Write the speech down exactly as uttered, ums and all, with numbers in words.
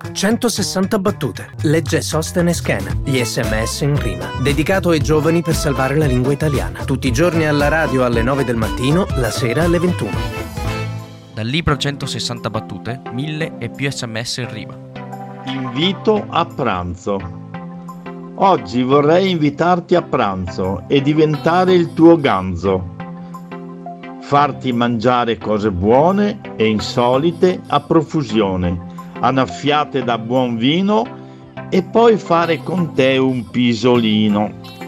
centosessanta battute. Legge Sostenes Schena. Gli sms in rima. Dedicato ai giovani per salvare la lingua italiana. Tutti i giorni alla radio alle nove del mattino, la sera alle ventuno. Dal libro centosessanta battute, mille e più sms in rima. Invito a pranzo. Oggi vorrei invitarti a pranzo e diventare il tuo ganzo. Farti mangiare cose buone e insolite a profusione, annaffiate da buon vino, e poi fare con te un pisolino.